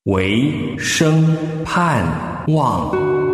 唯生盼望。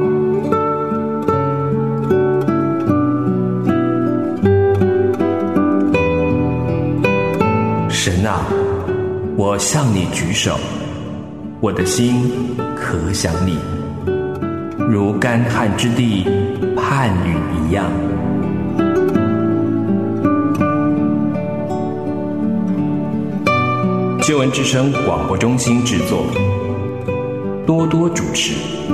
神啊，我向你举手，我的心可想你，如干旱之地盼雨一样。救恩之声广播中心制作，多多主持。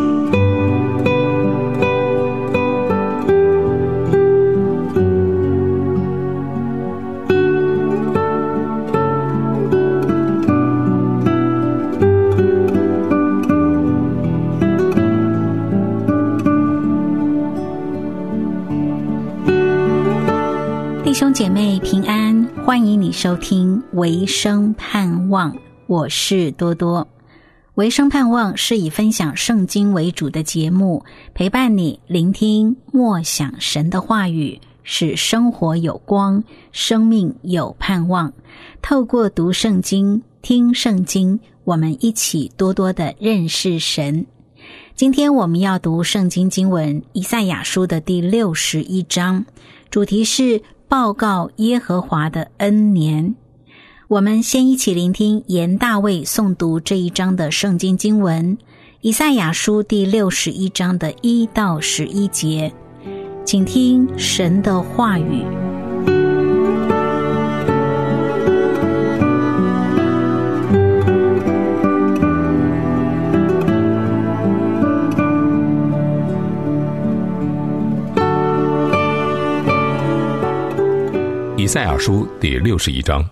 弟兄姐妹平安，欢迎你收听唯生盼望，我是多多。唯生盼望是以分享圣经为主的节目，陪伴你聆听默想神的话语，使生活有光，生命有盼望。透过读圣经、听圣经，我们一起多多的认识神。今天我们要读圣经经文以赛亚书的第61章，主题是报告耶和华的恩年。我们先一起聆听严大卫诵读这一章的圣经经文，以赛亚书第61章的1到11节，请听神的话语。 以赛亚书第61章。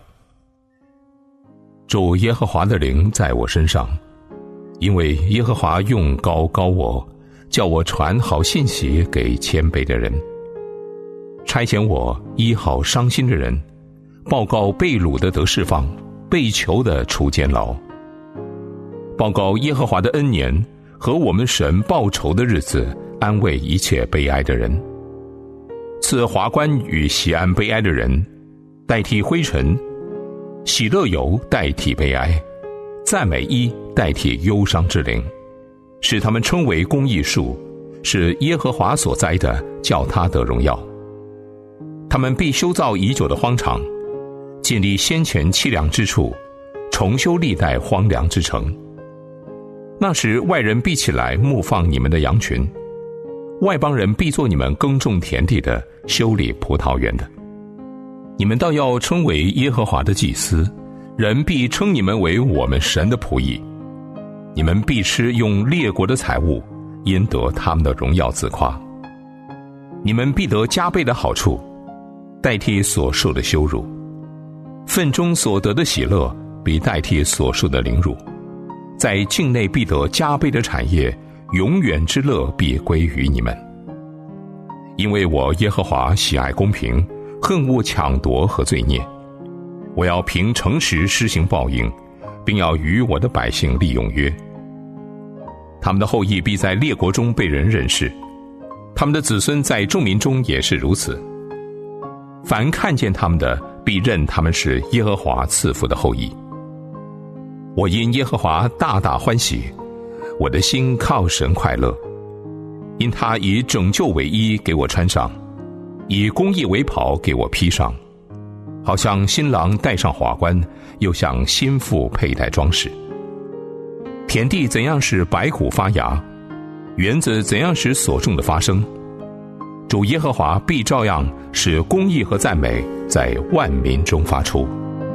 主耶和华的灵在我身上，因为耶和华用膏膏我，叫我传好信息给谦卑的人，差遣我医好伤心的人，报告被掳的得释放，被囚的出监牢，报告耶和华的恩年和我们神报仇的日子，安慰一切悲哀的人，赐华冠与喜安悲哀的人，代替灰尘，喜乐油代替悲哀，赞美衣代替忧伤之灵，使他们称为公义树，是耶和华所栽的，叫他得荣耀。他们必修造已久的荒场，建立先前凄凉之处，重修历代荒凉之城。那时外人必起来牧放你们的羊群，外邦人必做你们耕种田地的，修理葡萄园的。你们倒要称为耶和华的祭司，人必称你们为我们神的仆役。你们必吃用列国的财物，因得他们的荣耀自夸。你们必得加倍的好处，代替所受的羞辱。份中所得的喜乐，比代替所受的凌辱。在境内必得加倍的产业，永远之乐必归于你们。因为我耶和华喜爱公平，恨恶抢夺和罪孽。我要凭诚实施行报应，并要与我的百姓立永约。他们的后裔必在列国中被人认识，他们的子孙在众民中也是如此。凡看见他们的，必认他们是耶和华赐福的后裔。我因耶和华大大欢喜，我的心靠神快乐，因他以拯救为衣给我穿上，以公义为袍给我披上，好像新郎戴上华冠，又像新妇佩戴装饰。田地怎样使白骨发芽，园子怎样使所种的发生，主耶和华必照样使公义和赞美在万民中发出。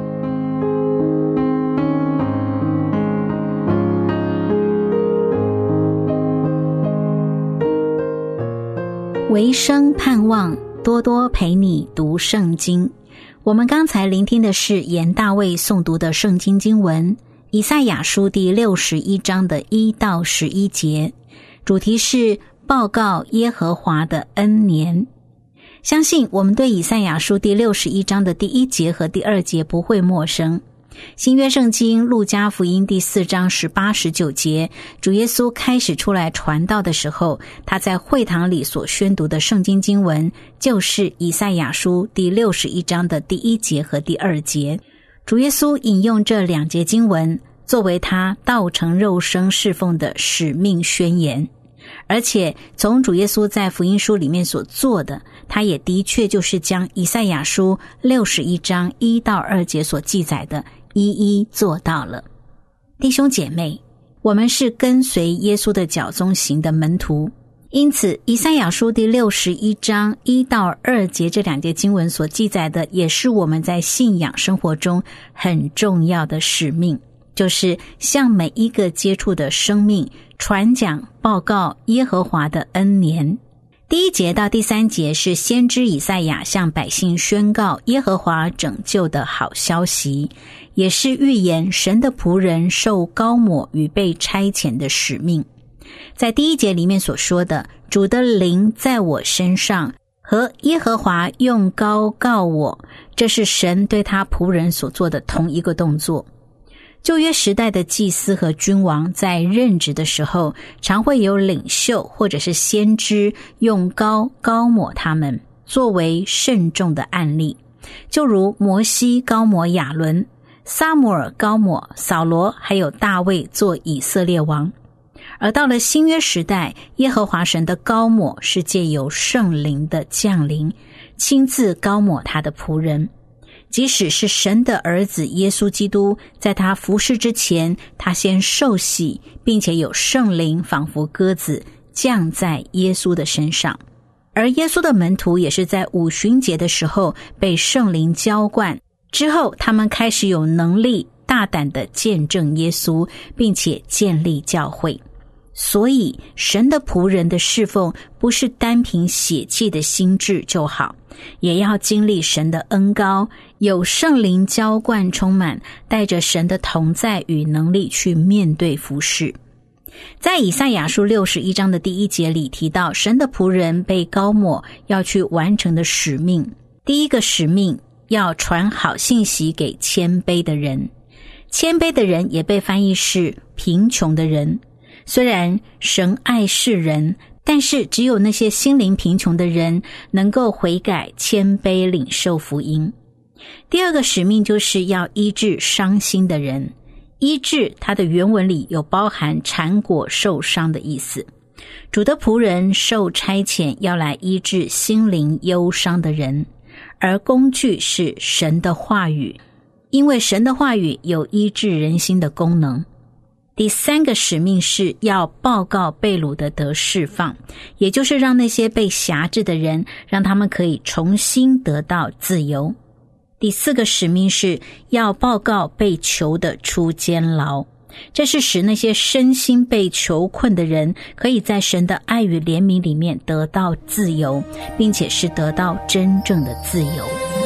唯生盼望，多多陪你读圣经。我们刚才聆听的是严大卫诵读的圣经经文，以赛亚书第61章的1到11节，主题是报告耶和华的恩年。相信我们对以赛亚书第61章的第1节和第2节不会陌生。新约圣经路加福音第4章18、19节，主耶稣开始出来传道的时候，他在会堂里所宣读的圣经经文就是以赛亚书第61章的第1节和第2节。主耶稣引用这2节经文， 作为他道成肉身侍奉的使命宣言。而且从主耶稣在福音书里面所做的，他也的确就是将以赛亚书61章1到2节所记载的一一做到了。弟兄姐妹，我们是跟随耶稣的脚踪行的门徒，因此以赛亚书第61章1到2节这2节经文所记载的，也是我们在信仰生活中很重要的使命，就是向每一个接触的生命传讲报告耶和华的恩年。第1节到第3节是先知以赛亚向百姓宣告耶和华拯救的好消息，也是预言神的仆人受膏抹与被差遣的使命。在第1节里面所说的主的灵在我身上，和耶和华用膏膏我，这是神对他仆人所做的同一个动作。旧约时代的祭司和君王在任职的时候，常会有领袖或者是先知用膏膏抹他们，作为慎重的案例，就如摩西膏抹亚伦，撒母耳膏抹扫罗，还有大卫做以色列王。而到了新约时代，耶和华神的膏抹是借由圣灵的降临，亲自膏抹他的仆人。即使是神的儿子耶稣基督，在他服事之前，他先受洗，并且有圣灵仿佛鸽子降在耶稣的身上。而耶稣的门徒也是在五旬节的时候被圣灵浇灌，之后他们开始有能力大胆地见证耶稣，并且建立教会。所以神的仆人的侍奉不是单凭血气的心志就好，也要经历神的恩膏，有圣灵浇灌充满，带着神的同在与能力去面对服事。在以赛亚书61章的第1节里提到神的仆人被膏抹要去完成的使命。第一个使命，要传好信息给谦卑的人。谦卑的人也被翻译是贫穷的人。虽然神爱世人，但是只有那些心灵贫穷的人能够悔改谦卑领受福音。第二个使命就是要医治伤心的人。医治它的原文里有包含缠裹受伤的意思。主的仆人受差遣要来医治心灵忧伤的人，而工具是神的话语，因为神的话语有医治人心的功能。第三个使命是要报告被掳的得释放，也就是让那些被辖制的人，让他们可以重新得到自由。第四个使命是要报告被囚的出监牢，这是使那些身心被囚困的人可以在神的爱与怜悯里面得到自由，并且是得到真正的自由。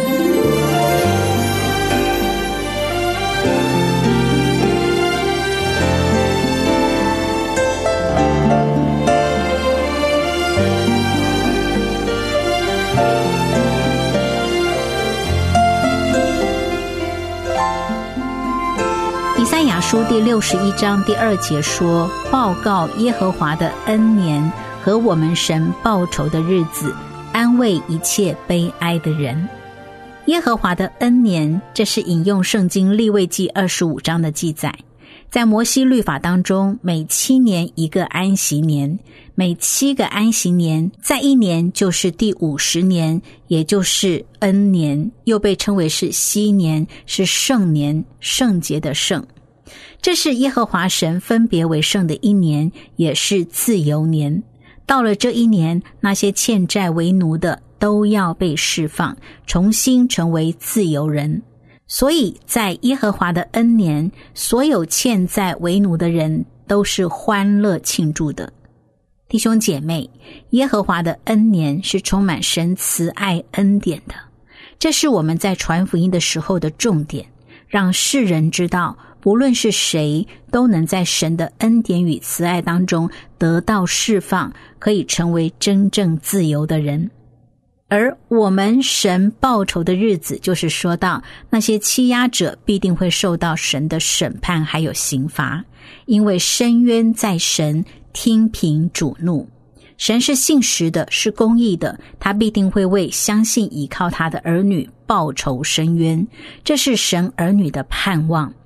以赛亚书第61章第2节说，报告耶和华的恩年和我们神报仇的日子，安慰一切悲哀的人。耶和华的恩年，这是引用圣经利未记25章的记载。在摩西律法当中，每7年一个安息年，每7个安息年，在1年就是第50年，也就是恩年，又被称为是禧年，是圣年，圣洁的圣。这是耶和华神分别为圣的一年，也是自由年。到了这一年，那些欠债为奴的都要被释放，重新成为自由人。所以在耶和华的恩年，所有欠债为奴的人都是欢乐庆祝的。弟兄姐妹，耶和华的恩年是充满神慈爱恩典的，这是我们在传福音的时候的重点，让世人知道不论是谁都能在神的恩典与慈爱当中得到释放，可以成为真正自由的人。而我们神报仇的日子，就是说到那些欺压者必定会受到神的审判还有刑罚，因为伸冤在神，听凭主怒。神是信实的，是公义的，他必定会为相信倚靠他的儿女报仇伸冤，这是神儿女的盼望。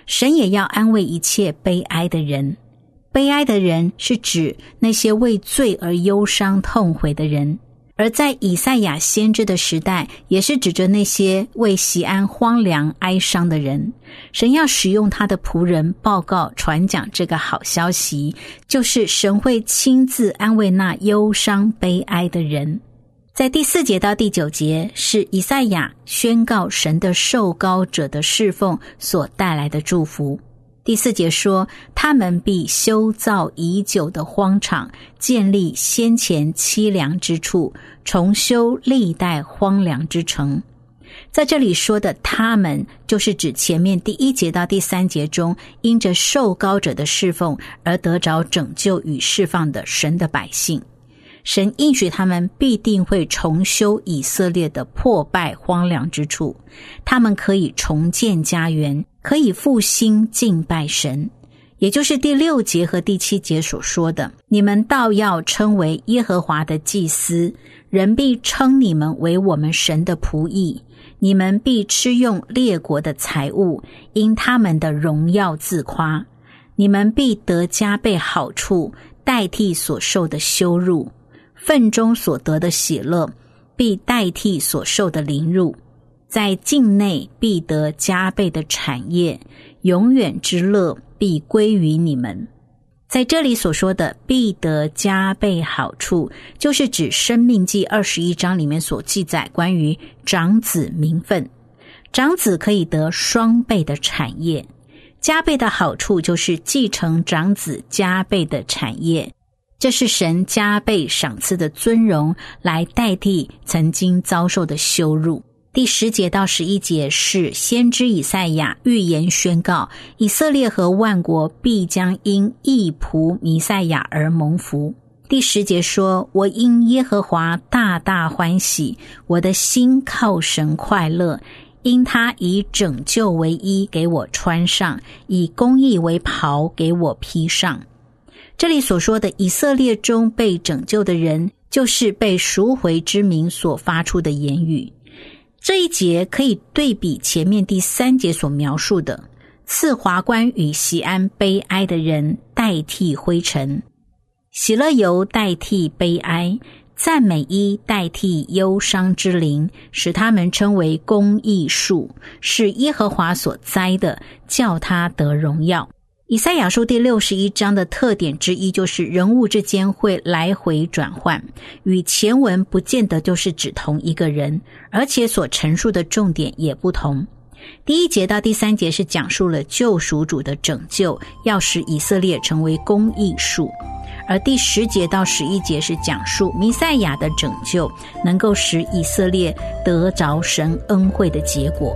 神也要安慰一切悲哀的人。悲哀的人是指那些为罪而忧伤痛悔的人，而在以赛亚先知的时代，也是指着那些为锡安荒凉哀伤的人。神要使用他的仆人报告传讲这个好消息，就是神会亲自安慰那忧伤悲哀的人。在第4节到第9节是以赛亚宣告神的受膏者的侍奉所带来的祝福。第4节说，他们必修造已久的荒场，建立先前凄凉之处，重修历代荒凉之城。在这里说的他们，就是指前面第1节到第3节中因着受膏者的侍奉而得着拯救与释放的神的百姓。神应许他们必定会重修以色列的破败荒凉之处，他们可以重建家园，可以复兴敬拜神。也就是第6节和第7节所说的，你们倒要称为耶和华的祭司，人必称你们为我们神的仆役，你们必吃用列国的财物，因他们的荣耀自夸，你们必得加倍好处，代替所受的羞辱，份中所得的喜乐必代替所受的凌辱，在境内必得加倍的产业，永远之乐必归于你们。在这里所说的必得加倍好处，就是指申命记21章里面所记载关于长子名分，长子可以得双倍的产业，加倍的好处就是继承长子加倍的产业，这是神加倍赏赐的尊荣，来代替曾经遭受的羞辱。第10节到11节是先知以赛亚预言宣告，以色列和万国必将因义仆弥赛亚而蒙福。第10节说，我因耶和华大大欢喜，我的心靠神快乐，因他以拯救为衣给我穿上，以公义为袍给我披上。这里所说的以色列中被拯救的人，就是被赎回之民所发出的言语。这一节可以对比前面第3节所描述的，赐华冠与锡安悲哀的人代替灰尘，喜乐油代替悲哀，赞美衣代替忧伤之灵，使他们称为公义树，是耶和华所栽的，叫他得荣耀。以赛亚书第61章的特点之一，就是人物之间会来回转换，与前文不见得就是指同一个人，而且所陈述的重点也不同。第1节到第3节是讲述了救赎主的拯救，要使以色列成为公义树，而第10节到11节是讲述弥赛亚的拯救，能够使以色列得着神恩惠的结果。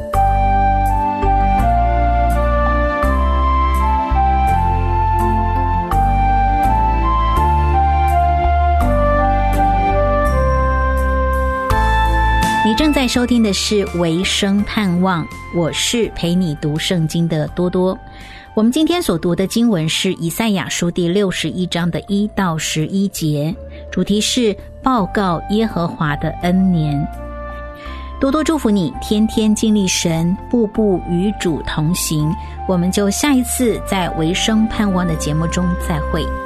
你正在收听的是维生盼望，我是陪你读圣经的多多。我们今天所读的经文是以赛亚书第61章的1到11节，主题是报告耶和华的恩年。多多祝福你天天经历神，步步与主同行。我们就下一次在维生盼望的节目中再会。